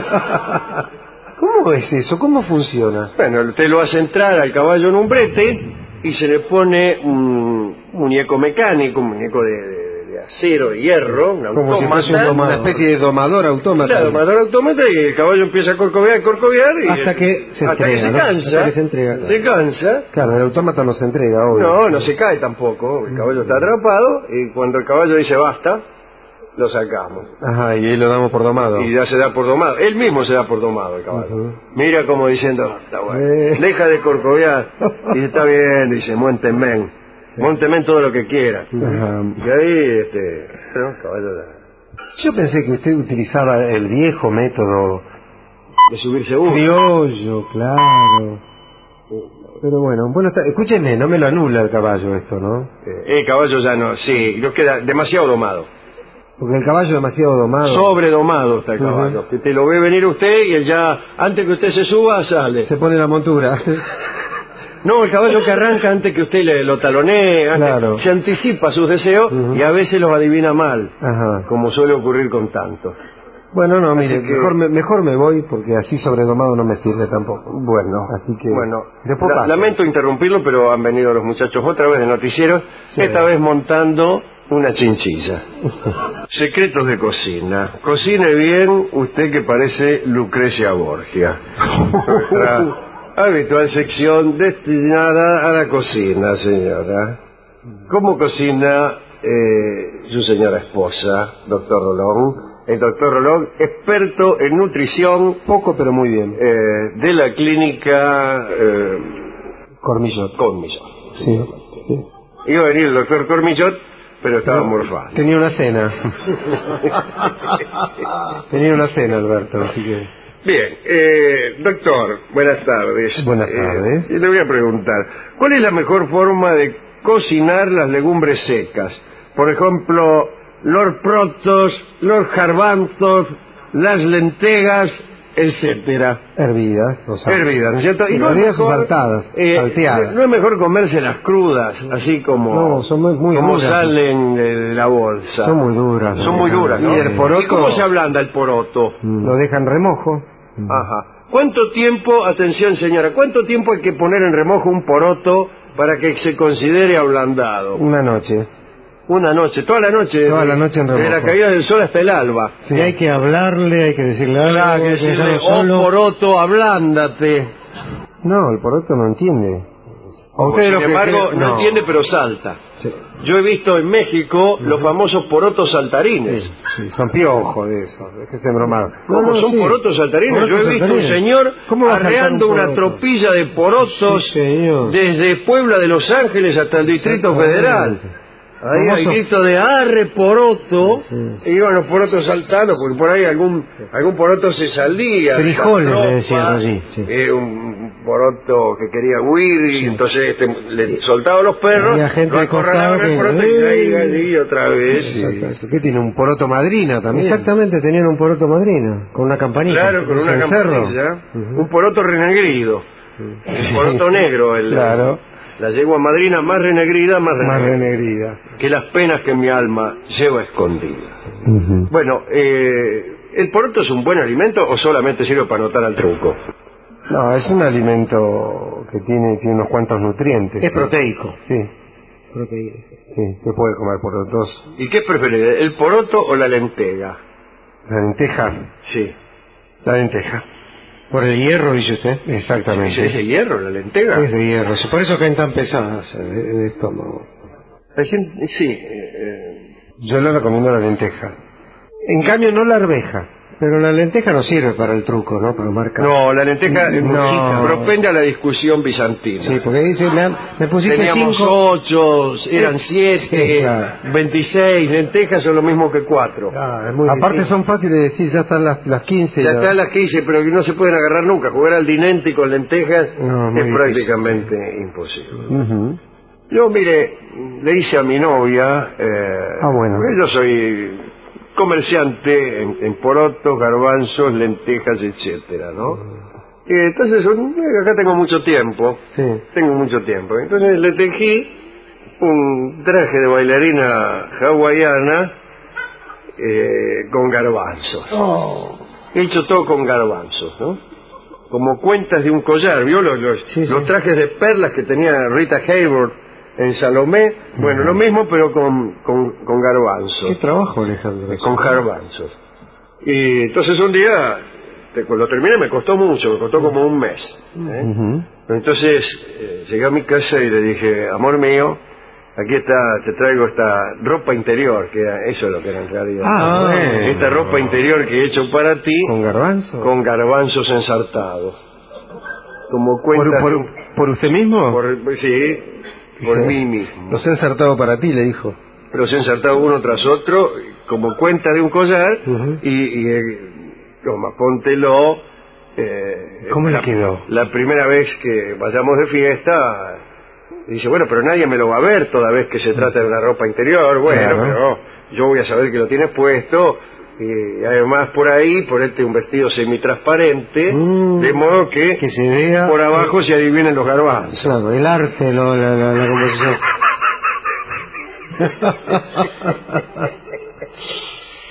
¿Cómo es eso? ¿Cómo funciona? Bueno, usted lo hace entrar al caballo en un brete y se le pone un muñeco mecánico, un muñeco de, de- de acero, de hierro, un Como si fuese un autómata. doma- una especie de domador autómata. Claro, domador autómata y el caballo empieza a corcovear, corcovear y... Hasta que se hasta entrega, que se ¿no? cansa. Hasta que se entrega, claro. Se cansa. Claro, el autómata no se entrega, obvio. No, no se cae tampoco. El caballo está atrapado y cuando el caballo dice basta, lo sacamos. Ajá, y ahí lo damos por domado. Y ya se da por domado. Él mismo se da por domado el caballo. Ujú. Mira como diciendo, está bueno. Eh. Deja de corcovear. Y está bien, dice, móntenme. Móntenme todo lo que quiera. Ajá. Y ahí, este, ¿no? Caballo de, Yo pensé que usted utilizaba el viejo método de subirse uno. criollo, claro. Pero bueno, bueno, está- escúcheme, no me lo anula el caballo esto, ¿no? Eh, el caballo ya no, sí, no queda demasiado domado. Porque el caballo es demasiado domado. Sobredomado está el Ujú. caballo. Que te lo ve venir usted y él ya, antes que usted se suba, sale. Se pone la montura. No, el caballo que arranca antes que usted le, lo talonee, antes- Claro. se anticipa sus deseos Ujú. y a veces los adivina mal, Ajá. como suele ocurrir con tanto. Bueno, no, mire, que... mejor, me, mejor me voy porque así sobredomado no me sirve tampoco. Bueno, así que bueno, después la, paso. lamento interrumpirlo, pero han venido los muchachos otra vez de noticiero, Sí. esta vez montando una chinchilla. Secretos de cocina. Cocine bien usted que parece Lucrecia Borgia. Nuestra habitual sección destinada a la cocina, señora. ¿Cómo cocina eh, su señora esposa, doctor Rolón? El doctor Rolón, experto en nutrición, Poco, pero muy bien. eh, de la clínica eh, Cormillot. Cormillot. Sí, sí. Iba a venir el doctor Cormillot, pero estaba morfando. Tenía una cena. Tenía una cena, Alberto, así que... Bien, eh, doctor, buenas tardes. Buenas tardes. Eh, le voy a preguntar, ¿cuál es la mejor forma de cocinar las legumbres secas? Por ejemplo, los protos, los garbanzos, las lentejas, etcétera. Hervidas, o sea... Hervidas, ¿no es cierto? Y no es hervidas o mejor, saltadas, eh, salteadas. no es mejor comérselas crudas, así como, No, son muy, muy como duras. salen de, de la bolsa. Son muy duras. Son muy duras, ¿no? Y el poroto... ¿Y cómo se ablanda el poroto? Lo dejan remojo. Ajá. ¿Cuánto tiempo, atención señora, cuánto tiempo hay que poner en remojo un poroto para que se considere ablandado? Una noche. Una noche, toda la noche. Toda la noche en Desde remojo. la caída del sol hasta el alba. Sí, hay que hablarle, hay que decirle algo. Claro, que hay que decirle, dejarlo oh solo. poroto, ablándate. No, el poroto no entiende. O Usted sin lo que embargo, cree- no. no. entiende, pero salta. Sí. Yo he visto en México los famosos porotos saltarines. Sí, sí, son piojos de eso, déjese bromar. ¿Cómo No, no, son sí. porotos saltarines? Porotos Yo he visto un saltarines. señor ¿Cómo va a saltar arreando un una poroto? tropilla de porotos Sí, señor. desde Puebla de Los Ángeles hasta el Distrito Federal. Ahí hay Famoso- grito de arre poroto, Sí, sí. y iban los porotos saltando, porque por ahí algún algún poroto se salía. de la Frijoles, le tropa, decían allí, sí. eh, un poroto que quería huir, y entonces este, le soltaban los perros, Había gente lo al acorralaban costado al que- poroto y ahí, allí otra vez. y- Exacto. ¿Qué tiene? ¿Un poroto madrina también? Exactamente, tenían un poroto madrina, con una campanita. Claro, con una En el cerro. campanilla, Ujú. un poroto renegrido, un poroto negro, el, Claro. la yegua madrina más renegrida, más Más renegrida, renegrida. que las penas que mi alma lleva escondida. Ujú. Bueno, eh, ¿el poroto es un buen alimento o solamente sirve para anotar al truco? No, es un alimento que tiene, tiene unos cuantos nutrientes. Es ¿sí? proteico. Sí, Proteína. sí, se puede comer porotos. ¿Y qué preferís, el poroto o la lentega? La lenteja, Sí. la lenteja. Por el hierro, dice usted. Exactamente. ¿Es de hierro la lentega? Es de hierro, sí, por eso caen tan pesadas eh, de estómago. Hay gente- sí. eh, eh, Yo le recomiendo la lenteja. En cambio, no la arveja. Pero la lenteja no sirve para el truco, ¿no? Para marcar. no, la lenteja eh, No. propende a la discusión bizantina. Sí, porque dice, me, me pusiste Teníamos cinco... ocho, eran siete, Sí, claro. veintiséis, lentejas son lo mismo que cuatro. Ah, es muy Aparte difícil. son fáciles de decir, ya están las, las quince. Ya están las quince, pero que no se pueden agarrar nunca. Jugar al dinente con lentejas No, muy es difícil. prácticamente imposible. Ujú. Yo, mire, le hice a mi novia, eh, Ah, bueno. yo soy comerciante en, en porotos, garbanzos, lentejas, etcétera, ¿no? Y entonces, un- acá tengo mucho tiempo, Sí. tengo mucho tiempo. Entonces le tejí un traje de bailarina hawaiana eh, con garbanzos. Oh. He hecho todo con garbanzos, ¿no? Como cuentas de un collar, ¿vio? Los, los, Sí, sí. los trajes de perlas que tenía Rita Hayworth en Salomé. Bueno, lo mismo, pero con, con, con Qué garbanzos. trabajo, Alejandro. Con garbanzos. Y entonces un día, te- cuando lo terminé, me costó mucho, me costó como un mes. ¿eh? Ujú. Entonces eh, llegué a mi casa y le dije, amor mío, aquí está, te traigo esta ropa interior, que era- eso es lo que era en realidad. Ah, bueno. Esta ropa interior que he hecho para ti, ¿Con garbanzo? con garbanzos ensartados. Como cuenta... ¿Por, por, por usted mismo? por- sí, por Sí. mí mismo. Los he ensartado para ti, le dijo. Los he ensartado uno tras otro, como cuenta de un collar, Ujú. y, y eh, toma, póntelo. eh, ¿Cómo le la, quedó? La primera vez que vayamos de fiesta, dice, bueno, pero nadie me lo va a ver toda vez que se trata de una ropa interior. Bueno, Claro. pero yo voy a saber que lo tienes puesto, y además por ahí ponerte un vestido semitransparente, Mm, de modo que, que se vea- por abajo se adivinen los garbanzos. Claro, el arte, lo- la, la, la composición.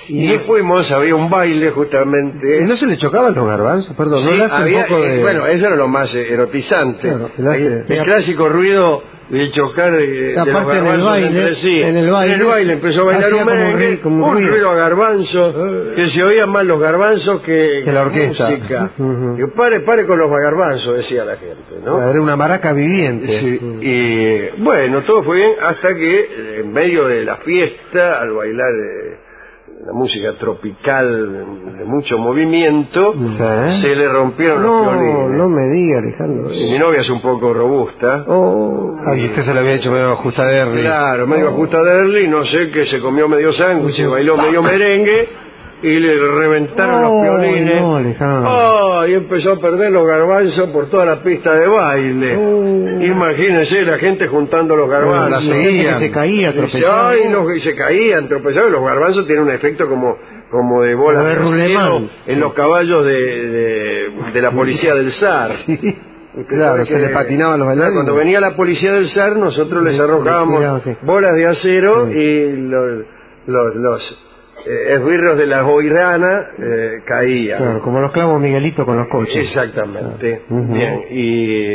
y fuimos, había un baile justamente. ¿Y no se le chocaban los garbanzos? Perdón, Sí, no le hace había, un poco de... eh, bueno, eso era lo más eh, erotizante. Claro, le hace- el, el clásico ruido de chocar eh, de los Aparte en el garbanzos baile, entre sí. en el baile, En el baile empezó a bailar hacía un como merengue, ri- como un ruido. ruido a garbanzo, que se oían más los garbanzos que, Que la orquesta. música. Ujú. Que pare, pare con los garbanzos, decía la gente, ¿no? Era una maraca viviente. Sí, y bueno, todo fue bien hasta que eh, en medio de la fiesta, al bailar eh, la música tropical de mucho movimiento, ¿Sí? se le rompieron los No, violines. no me diga, Alejandro. Y mi novia es un poco robusta. Oh, Ay, usted se lo había hecho medio ajustaderri. Claro, medio ajusta de Early, no sé, que se comió medio sándwich, se bailó medio merengue y le reventaron No, los violines. no, Alejandro. Oh, y empezó a perder los garbanzos por toda la pista de baile. Oh. Imagínense la gente juntando los garbanzos. la la gente seguían. que se caía, Dice, tropezaba. ay, no, y se caían, tropezaban. Los garbanzos tienen un efecto como como de bola Como de de acero rulemán. en los caballos de, de, de la policía del zar. Claro, se le patinaban los bailarines. Cuando venía la policía del zar, nosotros les arrojábamos Cuidado, sí. bolas de acero y los, los, los eh, esbirros de la boirana eh, caían. Claro, como los clavos Miguelito con los coches. Exactamente. Ujú. Bien, y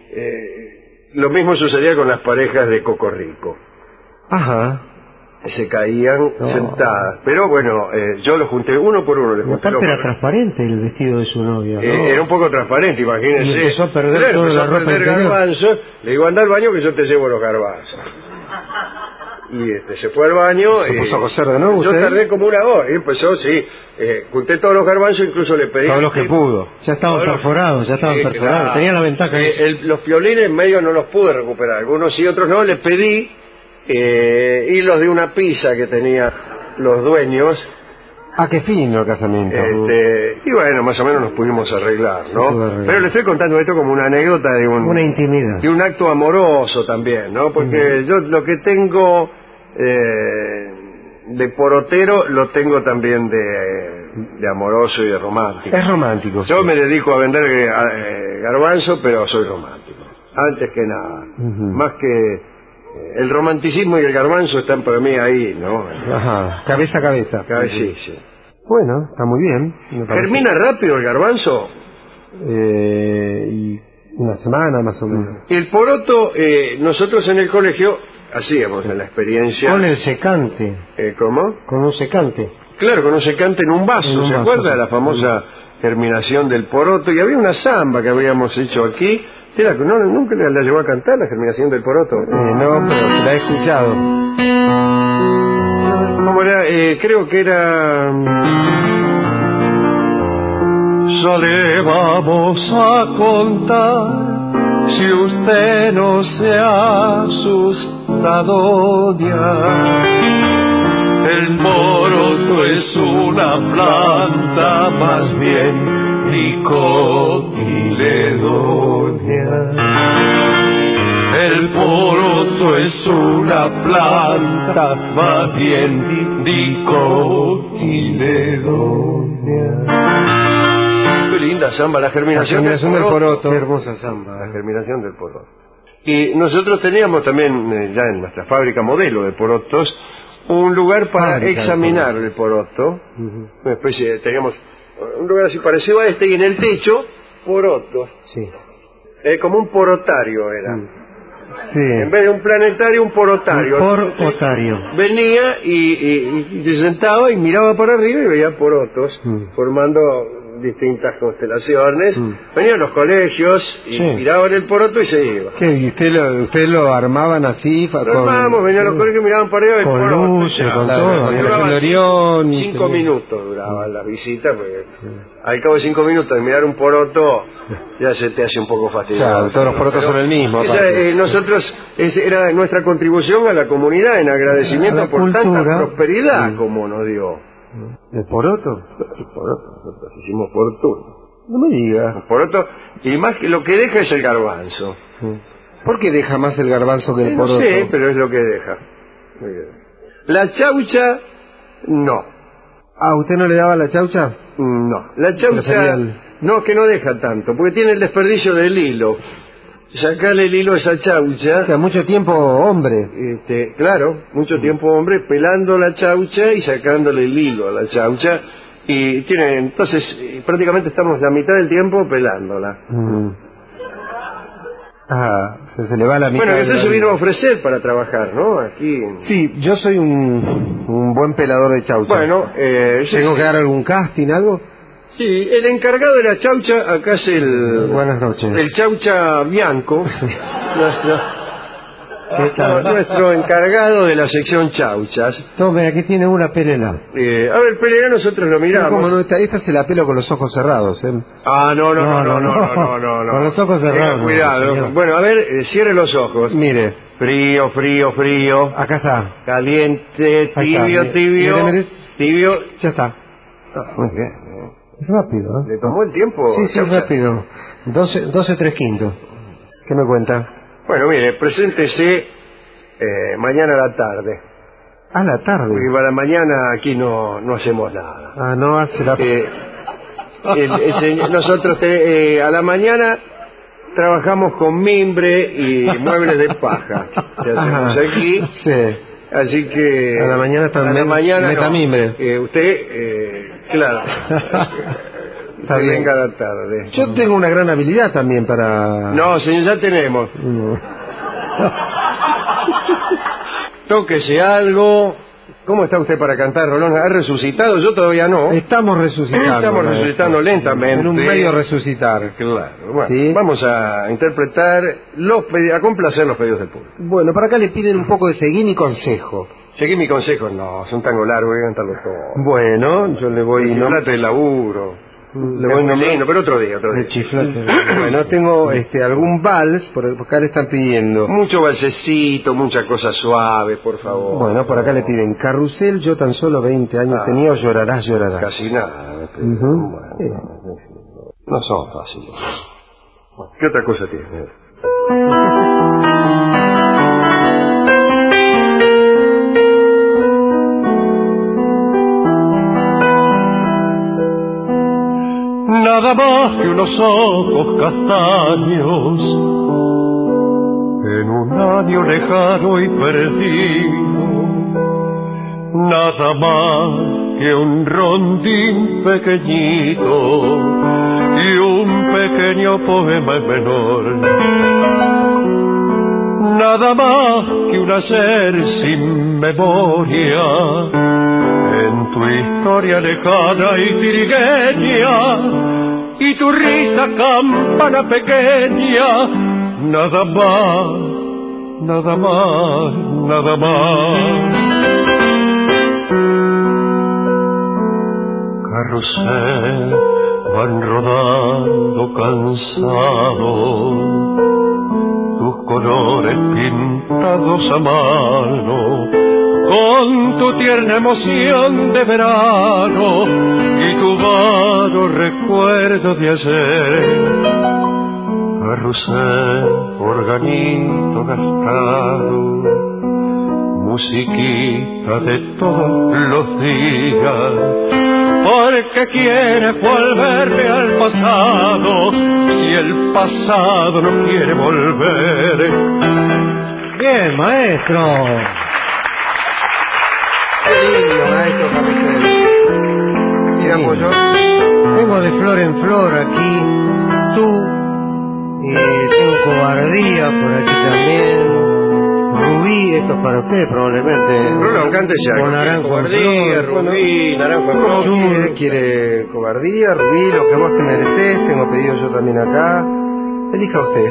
eh, lo mismo sucedía con las parejas de Cocorrico. Ajá. Se caían No. sentadas. Pero bueno, eh, yo los junté uno por uno. Les Y junté aparte los- era transparente el vestido de su novia, ¿no? Eh, era un poco transparente, imagínense. Y empezó a perder Claro, toda empezó la a ropa perder interior. garbanzos. Le digo, anda al baño que yo te llevo los garbanzos. Y este, se fue al baño. ¿Se y puso a coser de nuevo Yo usted? tardé como una hora. Y empezó, sí. Eh, junté todos los garbanzos, incluso le pedí... Todos los que pudo. Ya estaban Todos los- perforados, ya estaban Sí, perforados. claro. Tenía la ventaja. Eh, esa. el- los piolines en medio no los pude recuperar. Algunos sí, otros no. Le pedí eh, hilos de una pizza que tenía los dueños. Ah, qué fino el casamiento. Este, y bueno, más o menos nos pudimos arreglar, ¿no? pudo arreglar. Pero le estoy contando esto como una anécdota de un, Una intimidad. de un acto amoroso también, ¿no? Porque yo lo que tengo eh, de porotero lo tengo también de, de amoroso y de romántico. Es romántico. Yo sí. me dedico a vender eh, a- eh, garbanzo, pero soy romántico. Antes que nada. Ujú. Más que eh, el romanticismo y el garbanzo están para mí ahí, ¿no? Ajá. Cabeza a cabeza. Ah, sí, sí. Bueno, está muy bien. me parece. ¿Termina rápido el garbanzo? Eh, y una semana más o menos. El poroto, eh, nosotros en el colegio hacíamos en la experiencia... Con el secante. eh, ¿Cómo? Con un secante. Claro, que uno se canta en un vaso, En un ¿se vaso, acuerda de sí. la famosa germinación del poroto? Y había una samba que habíamos hecho aquí. Era, que no, ¿Nunca la, la llevó a cantar, la germinación del poroto? Eh, no, pero se la he escuchado. ¿Cómo era? Eh, creo que era... Sale, vamos a contar, si usted no se ha asustado ya. El poroto es una planta más bien dicotiledonea. El poroto es una planta más bien dicotiledonea. Qué linda samba, la germinación, La germinación del poroto. Qué hermosa samba, la germinación del poroto. Y nosotros teníamos también, eh, ya en nuestra fábrica modelo de porotos, un lugar para Fábrica de examinar el poroto. Una especie de- teníamos un lugar así parecido a este, y en el techo, porotos. Sí. Eh, como un porotario era. Sí. En vez de un planetario, un porotario. Por otario. Venía y, y- y se sentaba y miraba para arriba y veía porotos Mm. formando distintas constelaciones. Mm. Venían los colegios y Sí. miraban el poroto y se iba. ¿Qué? ¿Y usted lo, usted lo armaban así? fa- Lo armábamos, venían los colegios y miraban para arriba el Con poroto. luces, ya. con Claro, todo. con Duraba el Orión y cinco tenía- minutos duraban las visitas, porque al cabo de cinco minutos de mirar un poroto ya se te hace un poco fastidioso. Claro, todos los porotos Pero son el mismo, esa, aparte. eh, nosotros, esa era nuestra contribución a la comunidad en agradecimiento A la por cultura. tanta prosperidad como nos dio. ¿El poroto? El poroto, nosotros hicimos fortuna. No me diga. El poroto, y más que lo que deja es el garbanzo. ¿Por qué deja más el garbanzo que Eh, el no poroto? sé, pero es lo que deja. Muy bien. La chaucha, no. Ah, ¿usted no le daba la chaucha? No. La chaucha, Prefería el- no, que no deja tanto, porque tiene el desperdicio del hilo. sacarle el hilo a esa chaucha. O sea, mucho tiempo hombre. Este, claro, mucho tiempo hombre pelando la chaucha y sacándole el hilo a la chaucha. Y tiene, entonces, prácticamente estamos la mitad del tiempo pelándola. Mm. Ah, se, se le va la mitad. Bueno, que usted de se la vino a vida. ofrecer para trabajar, ¿no? Aquí. Sí, yo soy un, un buen pelador de chaucha. Bueno, eh, ¿Tengo que dar algún casting, algo? sí, el encargado de la chaucha acá es el... Buenas noches. El chaucha Bianco. nuestro, ¿Qué tal? nuestro encargado de la sección chauchas. Tome, aquí tiene una pelela. Eh, a ver, Pereira, nosotros lo miramos. Como no, esta, esta se la pelo con los ojos cerrados, ¿eh? Ah, no, no, no, no, no, no, no, no, no. Con los ojos cerrados. Tenga cuidado. No, señor. Bueno, a ver, eh, cierre los ojos. Mire, Frío, frío, frío. acá está. Caliente, Ahí está, tibio, mire, tibio. mire, mire. Tibio. Ya está. Ah, muy bien. Es rápido, ¿eh? ¿Le tomó el tiempo? Sí, sí, chaucha? rápido. doce, doce, tres quintos. ¿Qué me cuenta? Bueno, mire, preséntese eh, mañana a la tarde. A la tarde. Porque para mañana aquí no, no hacemos nada. Ah, no hace la... Eh, el- el señor- nosotros te- eh, a la mañana trabajamos con mimbre y muebles de paja. Que hacemos Ajá. aquí. Sí. Así que... A la mañana está a la met- mañana no. metamimbre. Eh, usted, eh, claro. Está Usted bien. venga a la tarde. Yo tengo una gran habilidad también para... No, señor, ya tenemos. No. Tóquese algo. ¿Cómo está usted para cantar, Rolón? ¿Ha resucitado? Yo todavía no. Estamos resucitando. Estamos maestro. resucitando lentamente. En un medio resucitar. Claro. Bueno, ¿Sí? vamos a interpretar los pedi- a complacer los pedidos del público. Bueno, para acá le piden un poco de seguín y consejo. Seguí mi consejo. No, es un tango largo, voy a cantarlo todo. Bueno, yo le voy... Y no trate de laburo. Le Es voy muy nombrando- lindo, pero otro día, otro día. de chiflate. Bueno, tengo este algún vals, por por acá le están pidiendo. Mucho balsecito, mucha cosa suave, por favor. Bueno, por acá le piden carrusel, yo tan solo veinte años Ah. tenía, o llorarás, llorarás. Casi nada. me pide. Ujú. Bueno, Sí. no son fáciles. Bueno, ¿qué otra cosa tiene? Nada más que unos ojos castaños en un año lejano y perdido. Nada más que un rondín pequeñito y un pequeño poema en menor. Nada más que un hacer sin memoria en tu historia lejana y tirigueña, y tu risa campana pequeña. Nada más, nada más, nada más. Carrusel van rodando cansados, tus colores pintados a mano, con tu tierna emoción de verano y tu vago recuerdo de ayer. Carrusel, organito gastado, musiquita de todos los días, porque quieres volverme al pasado, si el pasado no quiere volver. Bien, maestro. Qué lindo, maestro carrusel. Digamos yo. Tengo de flor en flor aquí, tú, y tengo cobardía por aquí también. Rubí, esto es para usted probablemente. Rolón, cántese algo. Con naranjo en Cobardía, flor. rubí, naranjo en ¿Cómo flor. quiere? ¿Quiere cobardía, rubí, lo que vos te mereces? Tengo pedido yo también acá. Elija usted.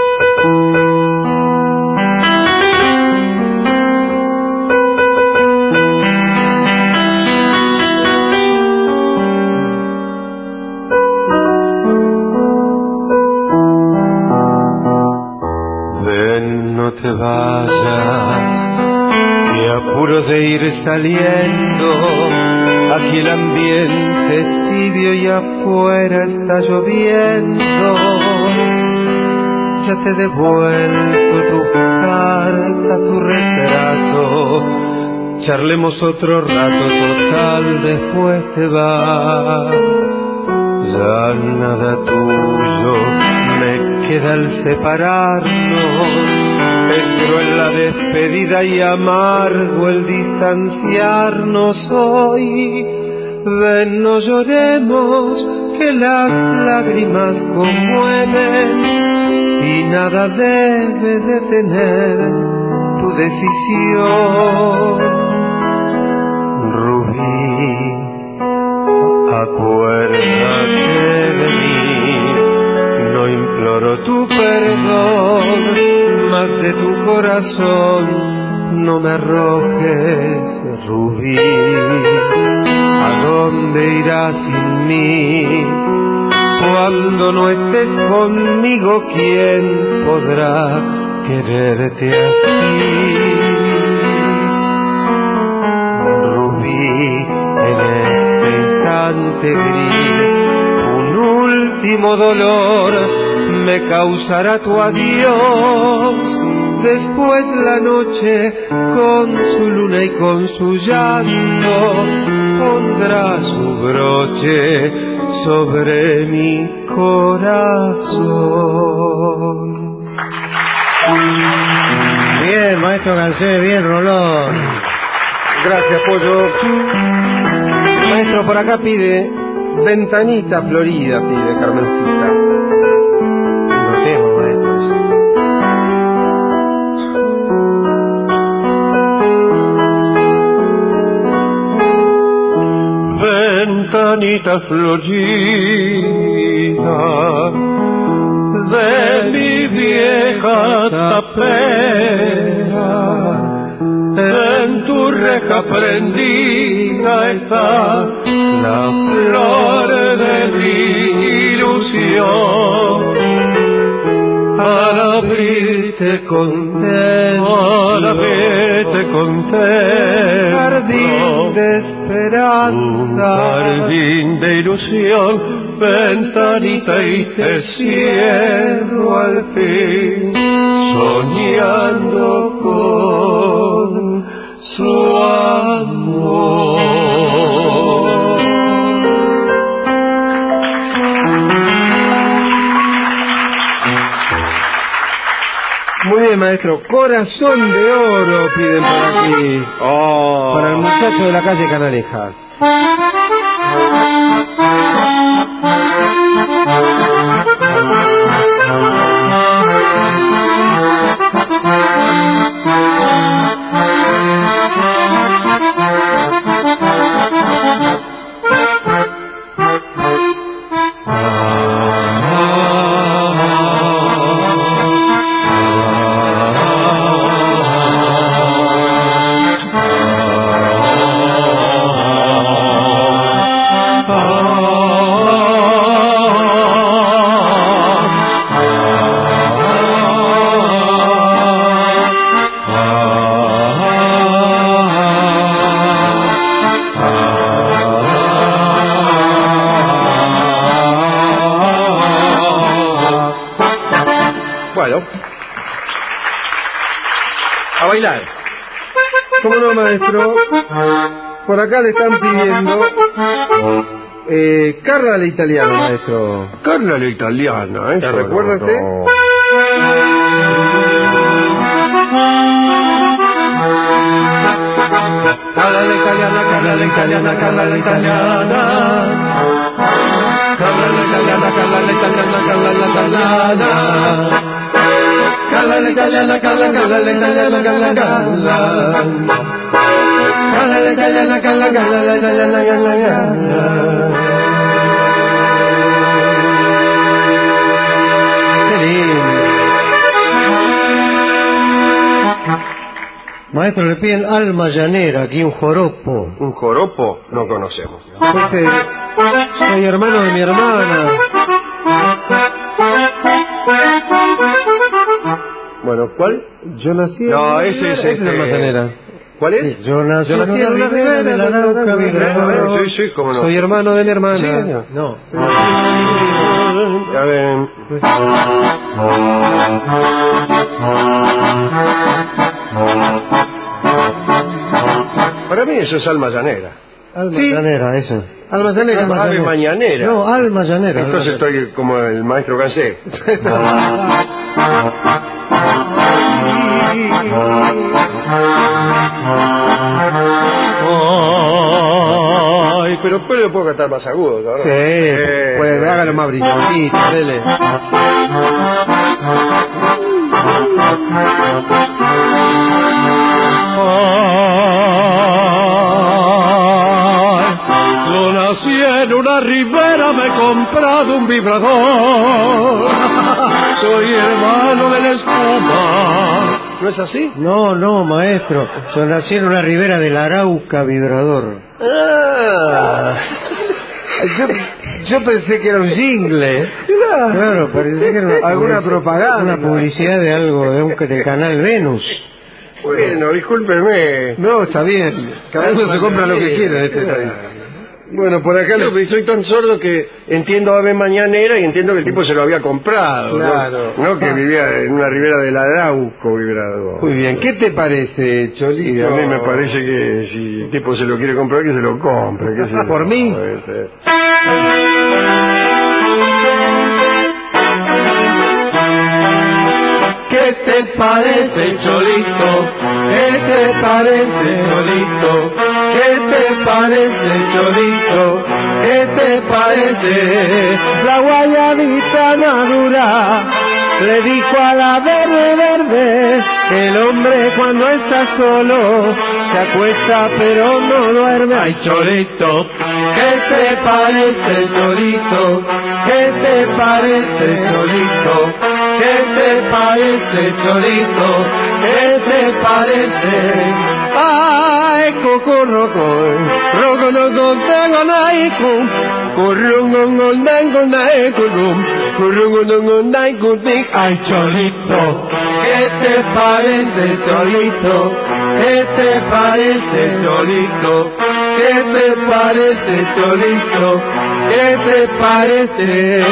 Ven, no te vayas, que apuro de ir saliendo. Aquí el ambiente es tibio y afuera está lloviendo. Ya te he devuelto tu carta, tu retrato. Charlemos otro rato, total, después te vas. Ya nada tuyo me queda el separarnos. Es cruel la despedida y amargo el distanciarnos hoy. Ven, no lloremos, que las lágrimas conmueven y nada debe detener tu decisión. Rubí, acuérdate de mí, no imploro tu perdón, mas de tu corazón no me arrojes, Rubí. ¿A dónde irás sin mí? Cuando no estés conmigo, ¿quién podrá quererte así? Rubí, en este instante gris, un último dolor me causará tu adiós. Después la noche con su luna y con su llanto pondrá su broche sobre mi corazón. Bien, maestro Gansé, bien, Rolón. Gracias, Pollo. Maestro, por acá pide Ventanita Florida, pide Carmencita. Lo tengo, maestro. Ventanita florida de mi vieja tapera, en tu reja prendida está la flor de mi ilusión. Al abrirte contento, al abrirte contento, Jardín de esperanza, jardín de ilusión, ventanita y te cierro al fin, soñando con su amor. Muy bien, maestro. Corazón de oro piden por aquí. Oh. Para el muchacho de la calle Canalejas. A bailar. ¿Cómo no, maestro? Por acá le están pidiendo eh, Carla la italiana, maestro. Carla la italiana, ¿eh? ¿Te recuerda usted? Carla la italiana, Carla la italiana, Carla la italiana. Carla la italiana, Carla la italiana, Carla la italiana. Carla la italiana, Carla, Carla la italiana, Carla, Carla. Carla la italiana, Carla, Carla la italiana, Carla, Carla. Qué lindo. Maestro, le piden alma llanera, aquí un joropo. ¿Un joropo? No conocemos. Este, soy hermano de mi hermana. Bueno, ¿cuál? Yo nací en No, una ese ribera- es esa este- la almacenera. ¿Cuál es? Yo nací, Yo nací en una ribera de la Arauca, mi hermano. Sí, sí, cómo no. Soy hermano de mi hermana. Sí, señor. No. A ver. Para mí eso es alma llanera. alma Sí. llanera, eso. Alma llanera. Ave llanera. mañanera. No, alma llanera. Entonces estoy como el maestro Cansé. Ay, pero después le puedo cantar más agudo, ¿no? Sí, Eh, pues hágalo más brillantito, dele. Yo nací en una ribera, me he comprado un vibrador. Soy hermano de la espuma. ¿No es así? No, no, maestro. Yo nací en una ribera del Arauca vibrador. Ah. Yo, yo pensé que era un jingle. Claro, parecía que era una Alguna publici- propaganda. Una publicidad de algo, de un, del canal Venus. Bueno, discúlpeme. No, está bien. Cada uno se compra lo que quiere en este país. Bueno, por acá lo- soy tan sordo que entiendo Ave Mañanera y entiendo que el tipo se lo había comprado. ¿no? Claro. No, que vivía en una ribera del Arauco vibrador. Muy bien, ¿qué te parece, Cholito? Y a mí me parece que si el tipo se lo quiere comprar, que se lo compre. qué sé yo. ¿Por mí? Este. ¿Qué te parece, Cholito? ¿Qué te parece, Cholito? ¿Qué te parece, Cholito? ¿Qué te parece? La guayabita madura le dijo a la verde verde que el hombre cuando está solo se acuesta pero no duerme. Ay, Cholito, ¿qué te parece, Cholito? ¿Qué te parece, Cholito? ¿Qué te parece, Cholito? ¿Qué te parece? Ay, cocorroco, roco no tengo naiku, currungo tengo naiku, currungo naiku. Ay, Cholito, ¿qué te parece, Cholito? ¿Qué te parece, Cholito? ¿Qué te parece, Cholito? ¿Qué te parece?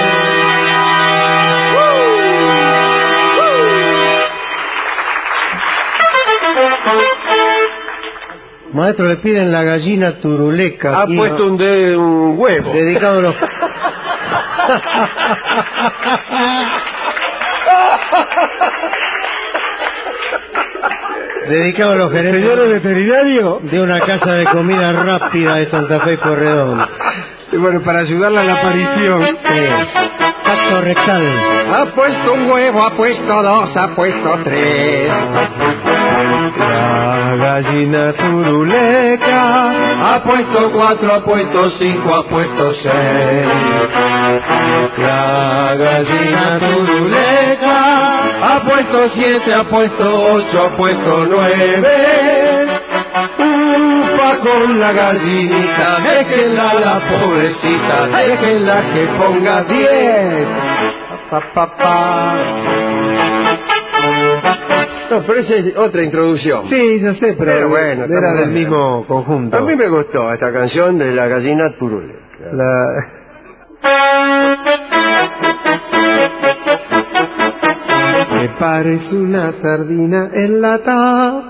Maestro, le piden la gallina turuleca. Ha y- puesto un, de, un huevo. dedicado a los... dedicado a los gerentes Señor veterinario. de una casa de comida rápida de Santa Fe y Corredón. Y bueno, para ayudarla a la aparición. Tacto rectal. Ha puesto un huevo, ha puesto dos, ha puesto tres. La gallina turuleca Ha puesto cuatro, ha puesto cinco, ha puesto seis. La gallina Turuleca ha puesto siete, ha puesto ocho, ha puesto nueve. Upa con la gallinita, déjenla la pobrecita, déjenla que ponga diez. pa, pa, pa. No, pero esa es otra introducción. Sí, ya sé, pero, Pero bueno, era estamos del bien. mismo conjunto. A mí me gustó esta canción de la gallina turuleca. La... Me parece una sardina enlatada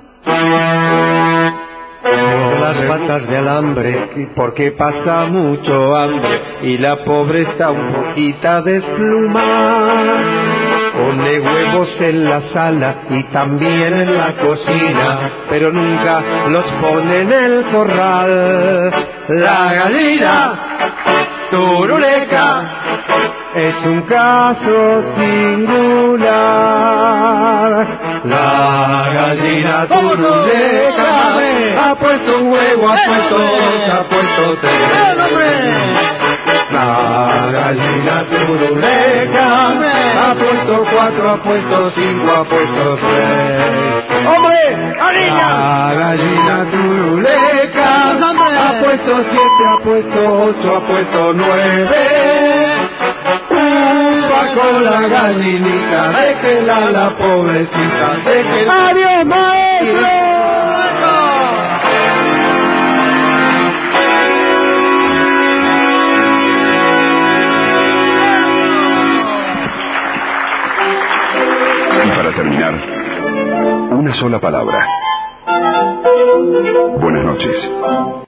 con las patas de alambre, porque pasa mucho hambre y la pobre está un poquito desplumada. Pone huevos en la sala y también en la cocina, pero nunca los pone en el corral. La gallina turuleca es un caso singular. La gallina turuleca Ha puesto un huevo, ha puesto dos, ha puesto tres. La gallina turuleca Ha puesto cuatro, ha puesto cinco, ha puesto seis. ¡Hombre! La gallina turuleca ha puesto siete, ha puesto ocho, ha puesto nueve. Upa con la gallinita, déjenla a la pobrecita, déjenla. ¡Adiós, maestro! Y para terminar, una sola palabra. Buenas noches.